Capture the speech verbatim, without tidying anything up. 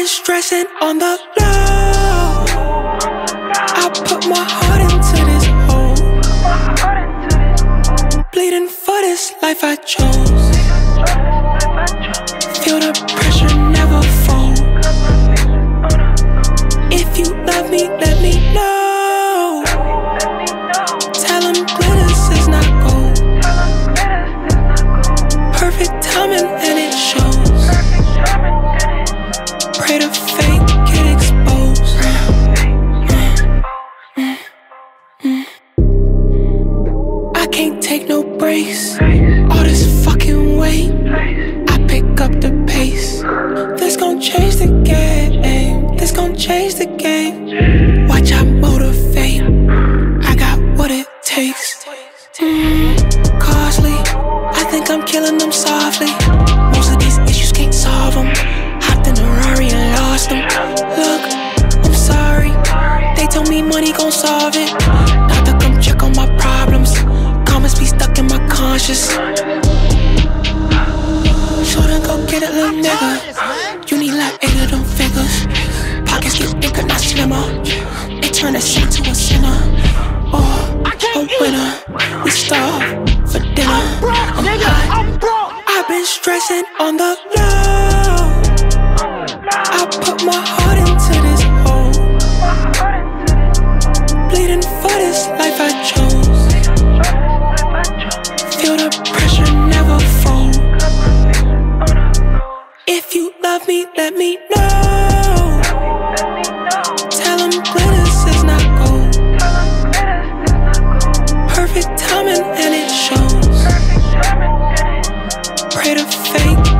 been stressing on the low. I put my heart into this hole, bleeding for this life I chose. Feel the pressure never fall. If you love me, let me know. Tell them glitters is not gold. Perfect timing and it shows. Pray to fate get exposed. Mm, mm, mm. I can't take no breaks. All this fucking weight, I pick up the pace. This gon' change the game. This gon' change the game. Watch I motivate. I got what it takes. Mm, costly. I think I'm killing them softly. Most of these issues can't solve them. Hopped in a Rari and lost them. Look, I'm sorry. They told me money gon' solve it. Not to come check on my problems. Comments be stuck in my conscience. So then go get it, little nigga. You need like eight of them figures. Pockets get bigger, not slimmer. They turn a saint to a sinner. Or a winner. We starve for dinner. I'm hot. I've been stressing on the low. I put my heart into this hole, bleeding for this life I chose. Feel the pressure never fall. If you love me, let me know. Tell them glitters is not gold. Perfect timing and it shows. Pray to fate